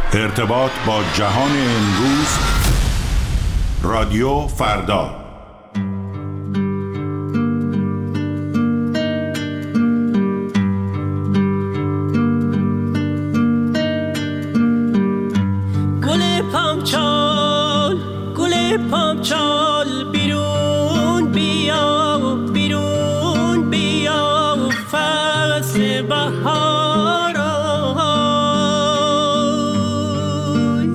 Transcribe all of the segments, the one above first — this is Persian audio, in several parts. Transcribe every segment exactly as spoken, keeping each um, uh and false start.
ارتباط با جهان امروز. رادیو فردا. گل پامچال، گل پامچال، بیرون بیا، بیرون بیا، فصل بهار آی.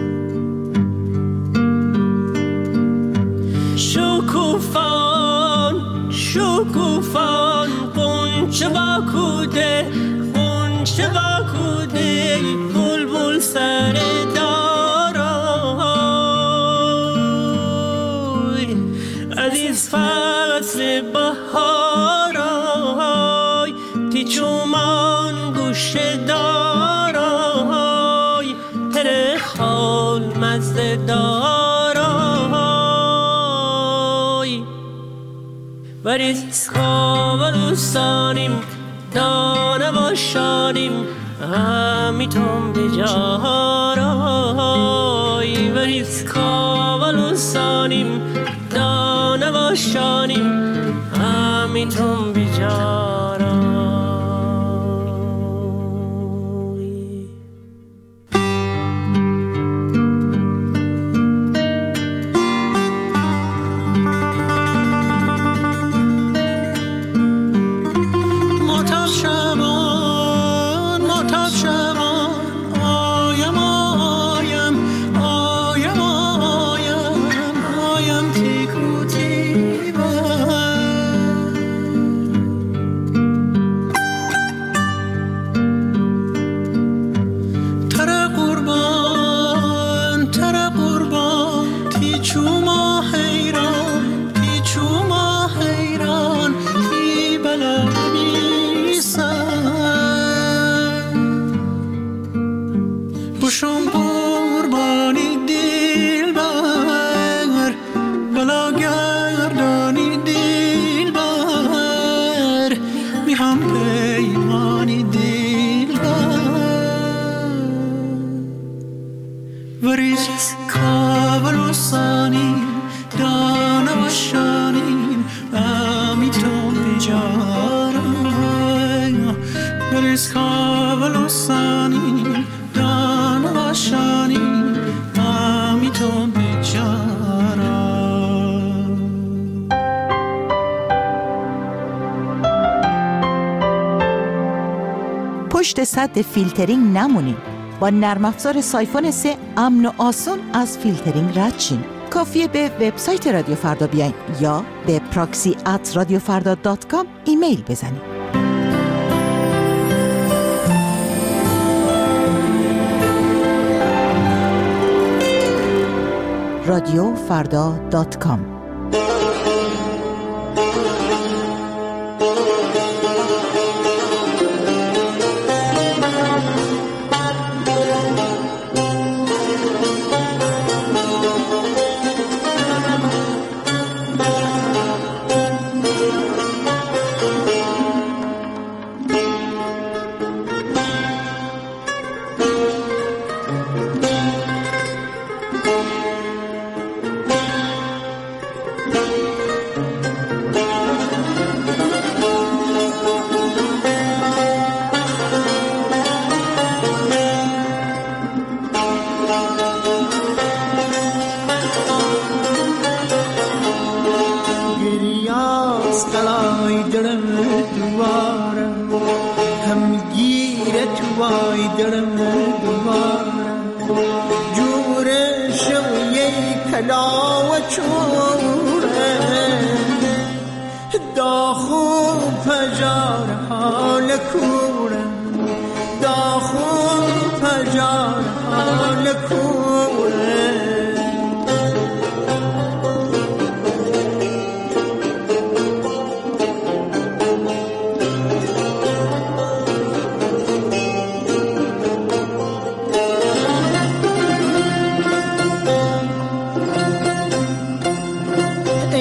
شکوفان، شکوفان، غنچه با کوده، غنچه با کوده، بلبل سر فصل بهارای، تی چومان گوشه دارای، تر خال مزه دارای. وریز خواب دوستانیم دانه باشانیم، همیتون بجارای. وریز خواب دوستانیم دانه باشانیم، همیتون بیچارای. ماتب شبان، ماتب شبان، آیم آیم، آیم آیم، آیم تیکو پشت سد فیلترینگ نمونید. با نرم افزار سایفون سه امن و آسون از فیلترینگ رد شین. کافیه به وبسایت رادیو فردا بیاین یا به پراکسی ات رادیو فردا دات کام ایمیل بزنید. رادیو فردا دات کام.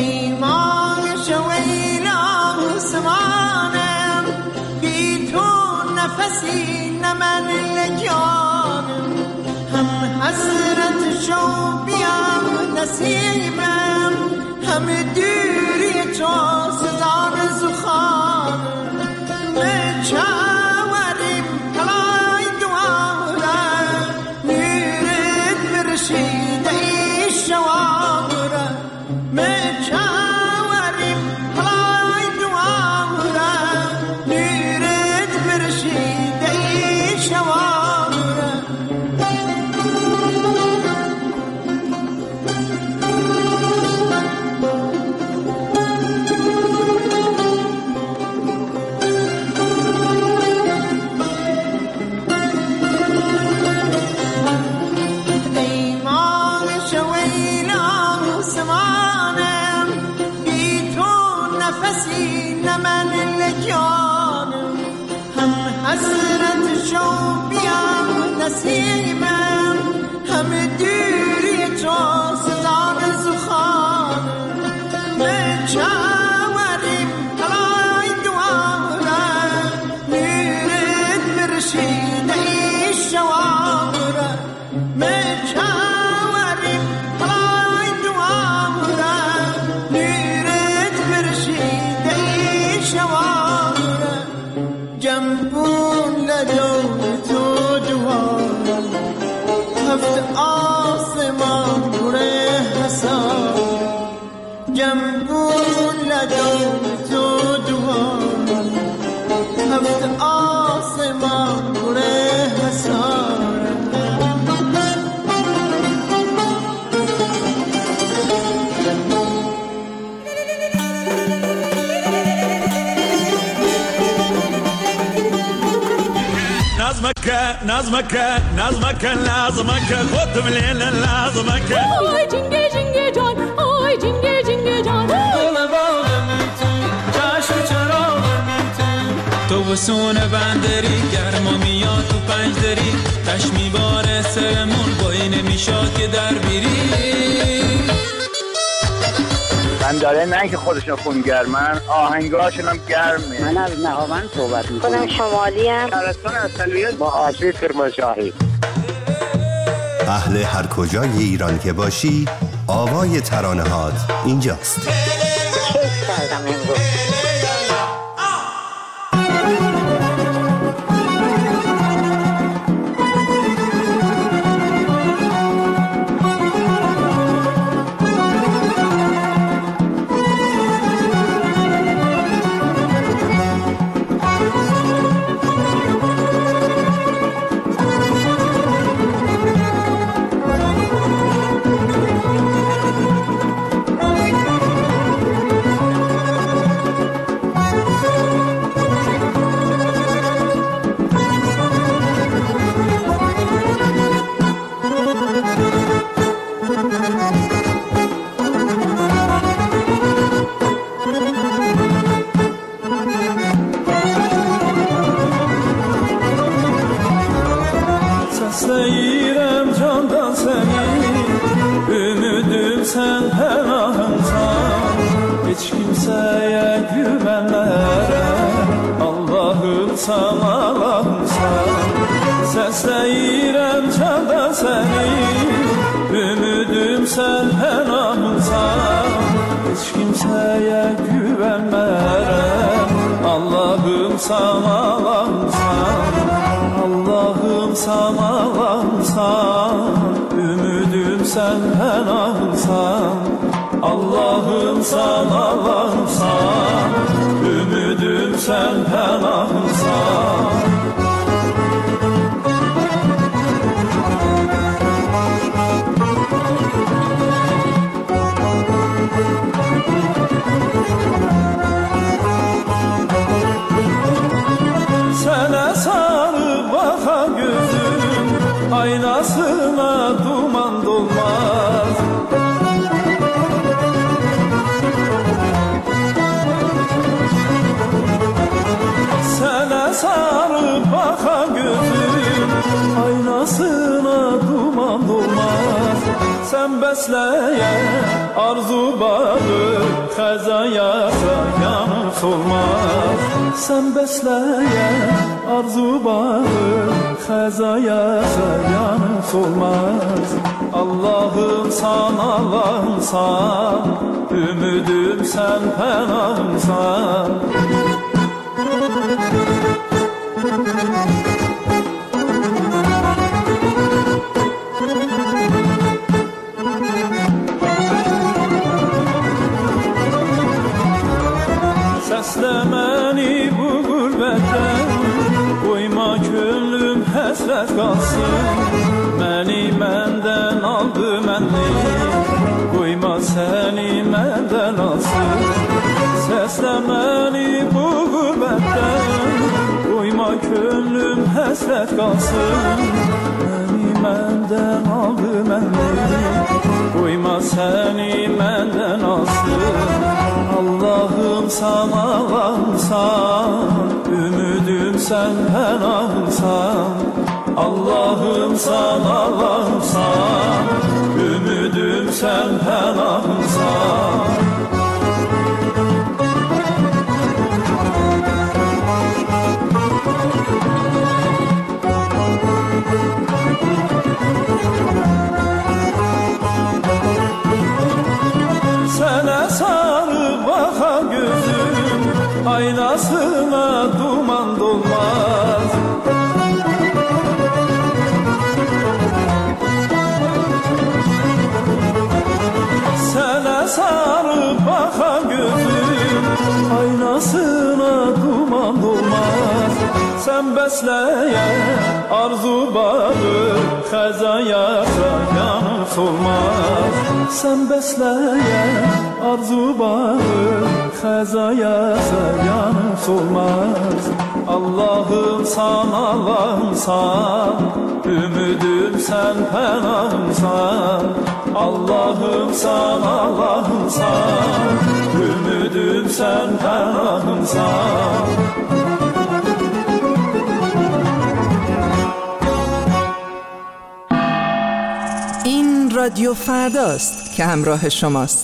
ایمان شویلا سمانم بی تو شو بیام نصیبم همه دوری تو سزار زخان به چاوریم کلای دواره نورت برشیده ای شواره به چاوریم کلای دواره نورت برشیده ای شواره حسرت شو بیام نصیبم همه دوری تو سزار زخان به چاوریم کلای دواره نورت برشیده ای شواره به چاوریم کلای دواره نورت برشیده ای شواره جنبون لدور تو دوارم هفت آسمان بره حسار جنبون لدور تو دوارم هفت آسمان بره حسار نظمك نظمك نظمك لازمك خد مليل لازمك آی جنگه جنگه جان آی جنگه جنگه جان گل باغم تو چشم چراغم تو تو وسون بندری گرما میاد تو پنج دری تش میباره سرمون بایی نمیشاد که در بیری من داره نه که خودشون خونگرمن آهنگاشون هم گرمه. من از نهاوند صحبت میکنم. خودم شمالی ام. شهرستان اصلیت با آسی کرمانشاهی. اهل هر کجای ایران که باشی آوای ترانه‌هات اینجاست. کیف کردم امروز. Seyirem candan seni, ümüdüm sen pənahımsan. Hiç kimseye güvenmere, Allah'ımsan, Allah'ımsan. Səsləyirəm candan seni, ümüdüm sen pənahımsan. Hiç kimseye güvenmere, Allah'ımsan, Allah'ımsan. Allah'ımsan, Allah'ımsan, ümüdüm sen pənahımsan. Allah'ımsan, Allah'ımsan, ümüdüm sen pənahımsan. Sənə sarı bakan gözüm aynasına duman dolmaz. Sənə sarı bakan gözüm aynasına duman dolmaz. Sən bəsləyən arzu bağı xəzan yasa yanıb solmaz. Sən bəsləyən arzu bağı Xəzaya yanıp olmaz. Allah'ım san, Allah'ım san, ümüdüm sen, pənahım san. Səslə məni bu qürbətdən, qoyma könlüm həsrət qalsın. Məni məndən aldı mənlik, qoyma səni məndən alsın. Səslə məni bu qürbətdən, qoyma könlüm həsrət qalsın. Məni məndən aldı mənlik, qoyma səni məndən alsın. Allah'ım san, Allah'ım san, ümüdüm sen, pənahım san. Allah'ım san, Allah'ım san, ümüdüm sen, pənahım san. Sənə sarı baxa gözüm, aynasına duman dolmaz. Sənə sarı baxa gözüm, aynasına duman dolmaz. Sən bəsləyən arzu bağı Xəzaya yanıb solmaz. Sən bəsləyən arzu bağı Xəzaya yanıb solmaz. Allah'ım san, Allah'ım san, ümüdüm sen, pənahım san. Allah'ım san, Allah'ım san, ümüdüm sen, pənahım san. این رادیو فرداست که همراه شماست.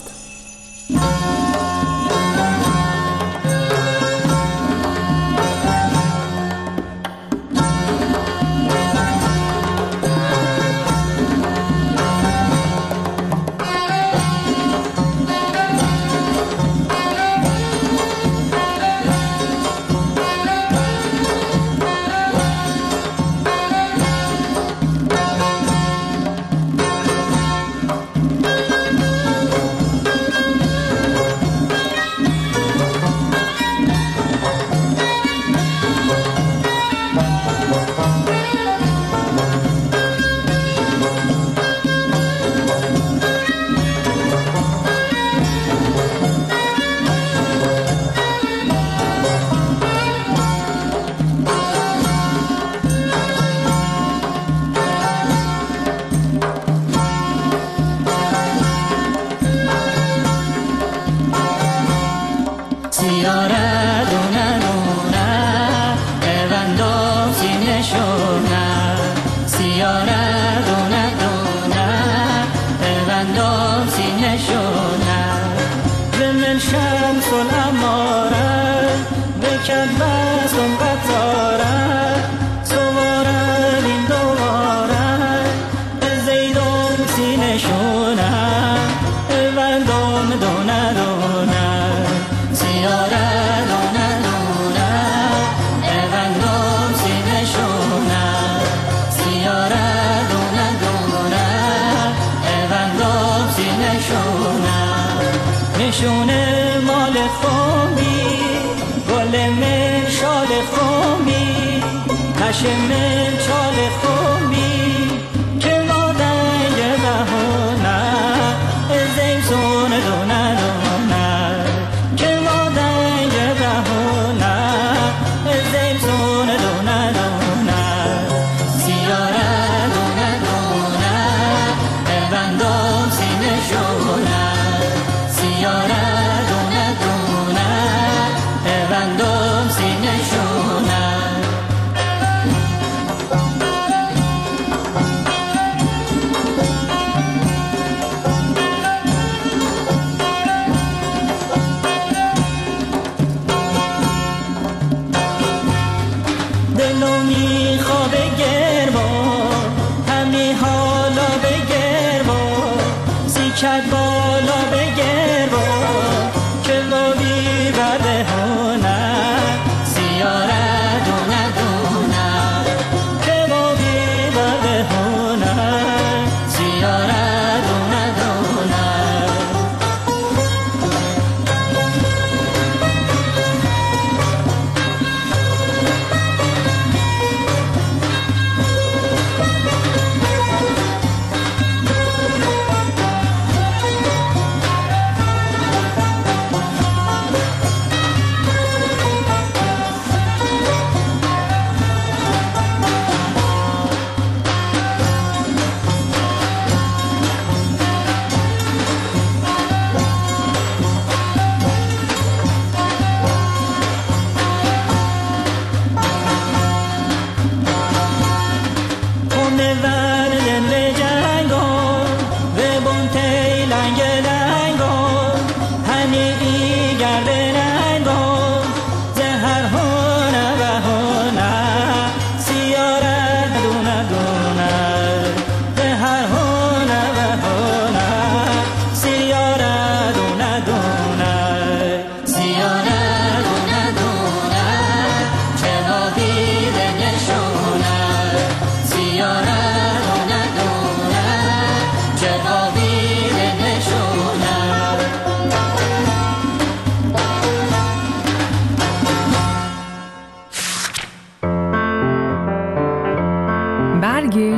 نشونه مال خومی گل من شال خومی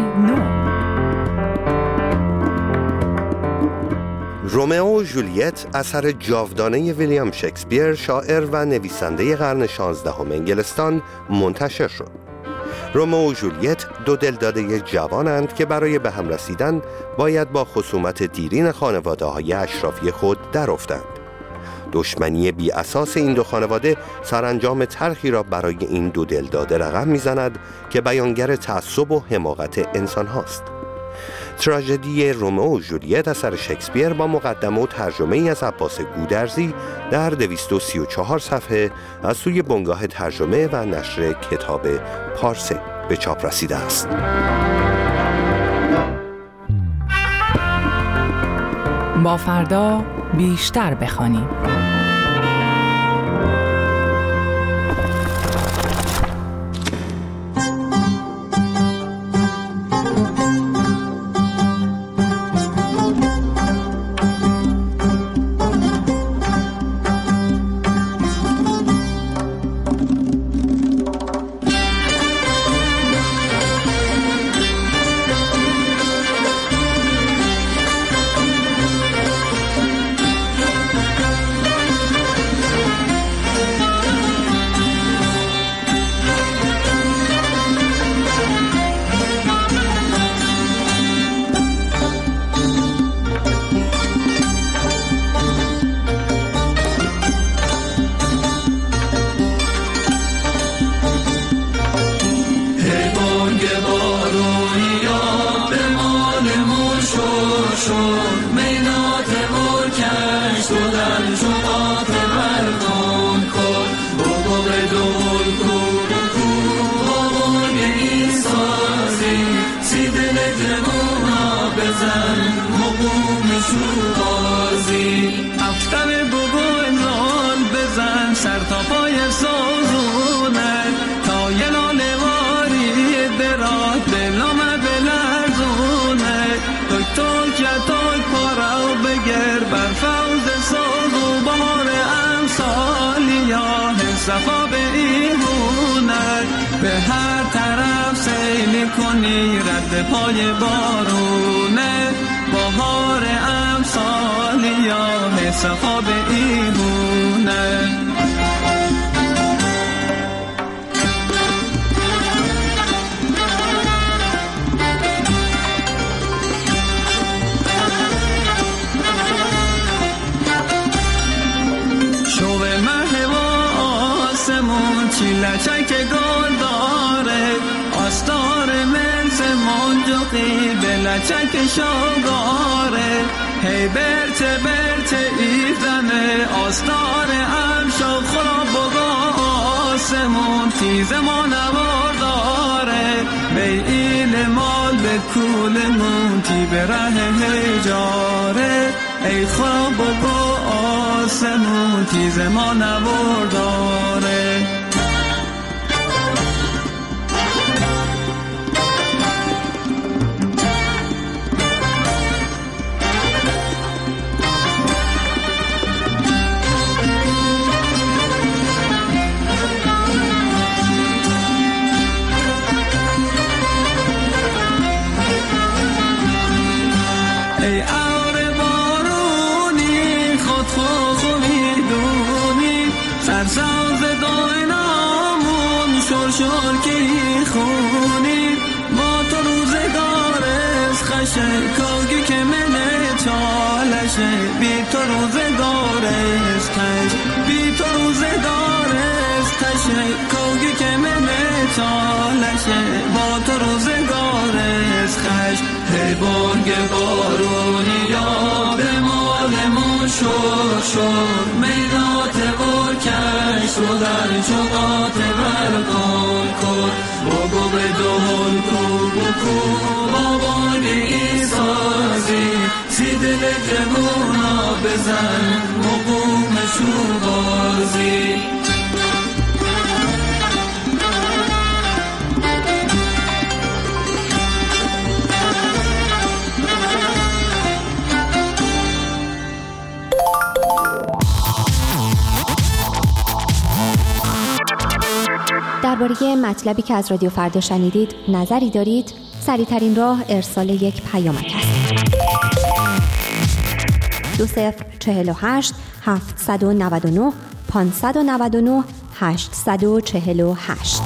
نو. رومئو و ژولیت اثر جاودانه ویلیام شکسپیر، شاعر و نویسنده قرن شانزدهم انگلستان منتشر شد. رومئو و ژولیت دو دلداده جوانند که برای به هم رسیدن باید با خصومت دیرین خانواده‌های اشرافی خود درافتند. دشمنی بی اساس این دو خانواده سرانجام تلخی را برای این دو دلداده رقم می‌زند که بیانگر تعصب و حماقت انسان هاست. تراژدی رومئو و ژولیت اثر شکسپیر با مقدمه و ترجمه ای از عباس گودرزی در دویست و سی و چهار صفحه از سوی بنگاه ترجمه و نشر کتاب پارسه به چاپ رسیده است. با فردا بیشتر بخوانیم. صفا به ایمونک به هر طرف سیل کنی رد پای بارونه بهار امسال یا صفا به ایمونک لچک گل داره آستار منس منجقی به لچک شاگاره هی برته برته ایزنه آستار امشا خورا بگا آسمون تیز ما نوار داره بی ایل مال به کول مونتی به ره هجاره ای خورا بگا آسمون تیز ما نوار داره ای آره بارونی خود خود خود میدونی سرساز داینامون شور شور کی خونی با تو روزگارست خشه کاگی که منه چالشه بی تو روزگارست خش بی تو روزگارست خشه کاگی که منه چالشه با تو روزگارست خش هی بانگ بارونی یا به مالمون شور شور میدات و کش رو در شقات برگان کن بگو به دول کو بکو با بانگ ای سازی سی دل جمونا بزن مقومشو بازی درباره مطلبی که از رادیو فردا شنیدید نظری دارید؟ سریع‌ترین راه ارسال یک پیامک است. دو صفر چهل و هشت هفتصد و نود و نه پانصد و نود و نه هشتصد و چهل و هشت.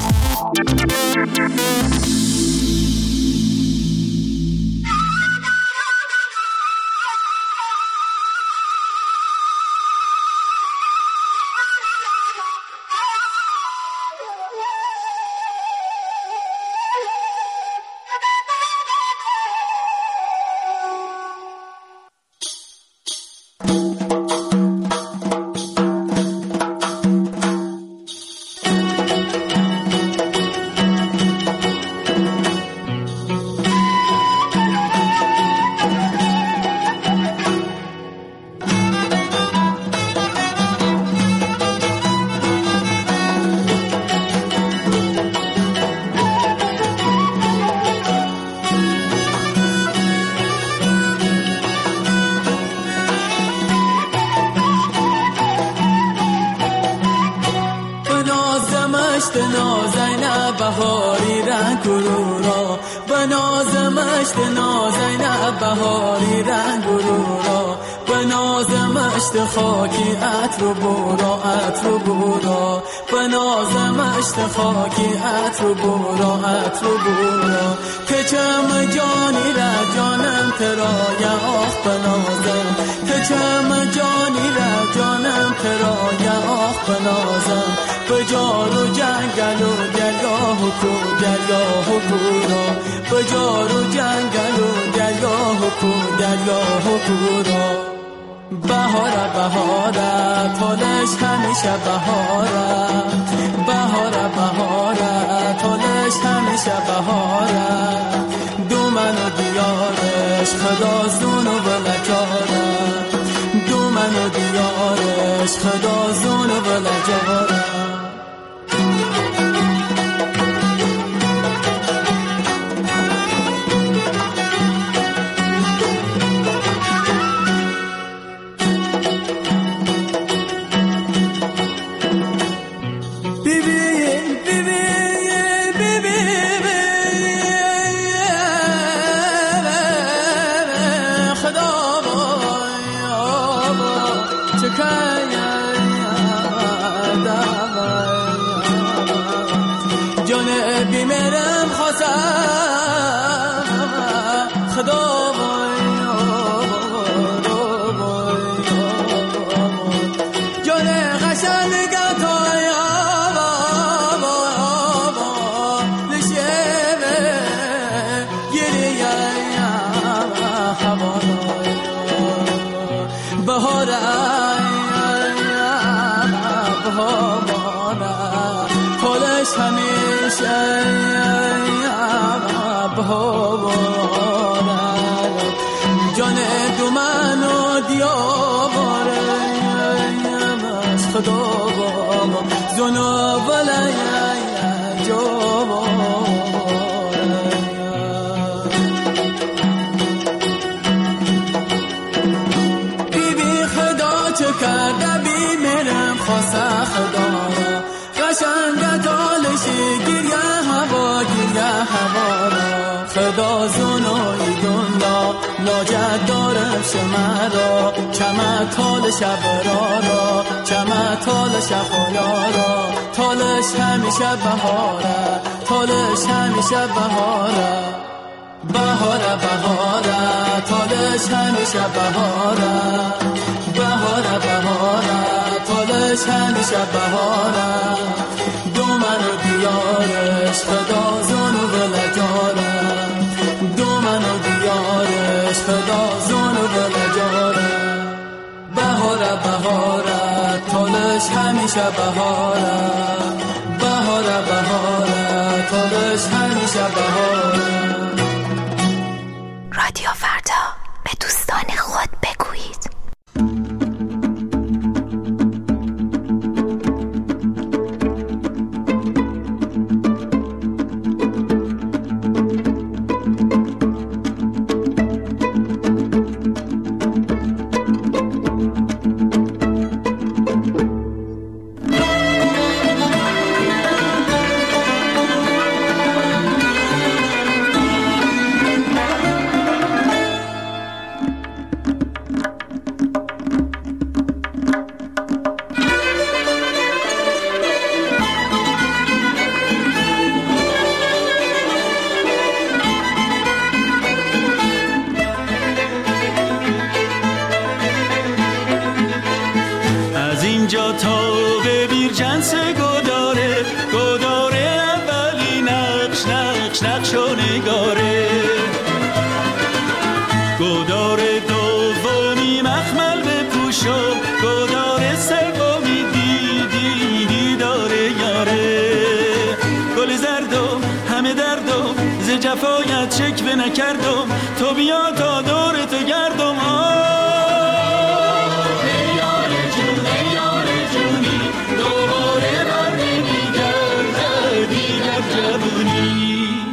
نازنین بهاری رنگ گرورا بنازمشت نازنین بهاری رنگ گرورا بنازمشت خاکی عطر و بورا عطر و بورا بنازمشت خاکی عطر و بورا عطر و بورا که چم جانی را جانم ترا یا آخ بنازم که چم جانی را جانم ترا یا آخ بنازم بجار و جنگل و درگاه و کو درگاه و کورا بجار و جنگل و درگاه و کو درگاه و کورا بهاره بهاره تالش همیشه بهاره بهاره بهاره تالش همیشه بهاره دومن و دیارش خدا زون و بلجاره دومن و دیارش خدا زون و بلجاره جان دومن و دیاباره خدا بابا زنا ولی بی بی خدا چه کرده بی میرم خواست خدا را قشنگ دالشی گیریه هوا گیریه هوا را خدا زنوی دنیا لاجت دارم شمرا چمه تال شبرا را چمه تال شخایا را تالش همیشه بهاره تالش همیشه بهاره بهاره بهاره تالش همیشه بهاره بهاره بهاره تالش همیشه بهاره دومن و دیارش خدا زن و بلجاره دومن و دیارش خدا زن و بلجاره بهاره بهاره تالش همیشه بهاره بهاره بهاره تالش همیشه بهاره. رادیو فردا به دوستان خود بگویید. شکوه نکردم، تو بیا تا دور تو گردم. ای یار جون ای یار جونی، دوباره بر نمیگرده دیگر جوونی.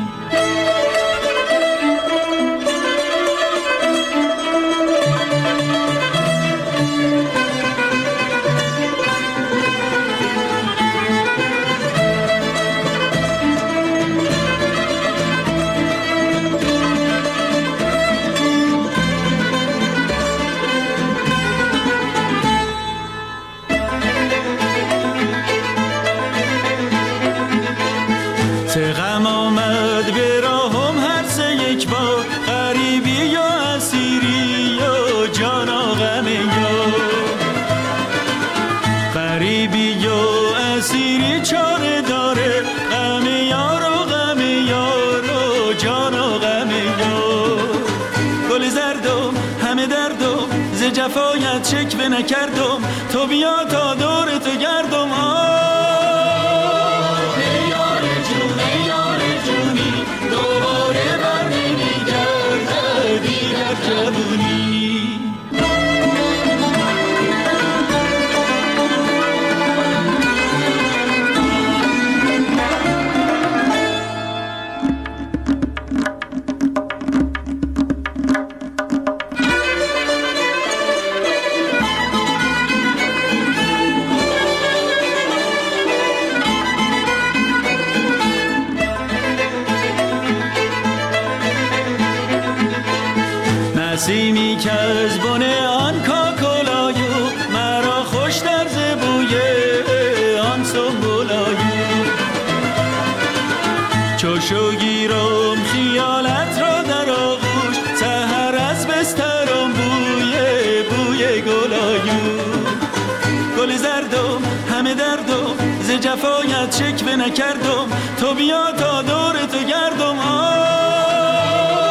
غم آمد به راهم هر سه یک بار، غریبی یا اسیری یا جانا غم یا غریبی یا اسیری چاره داره، غم یار و غم یار و جانا غم یار. گل زردم همه دردم ز جفایت شکوه نکردم، تو بیا تا دور تو گردم. نسیمی که از بن آن کاکلایو، مرا خوش در زبوی آن سنبولایو. چوشو گیرم خیالت را در آغوش، سحر از بسترم بوی بوی گلایو. گل زردم همه دردم ز جفایت شکوه نکردم، تو بیا تا دور تو گردم.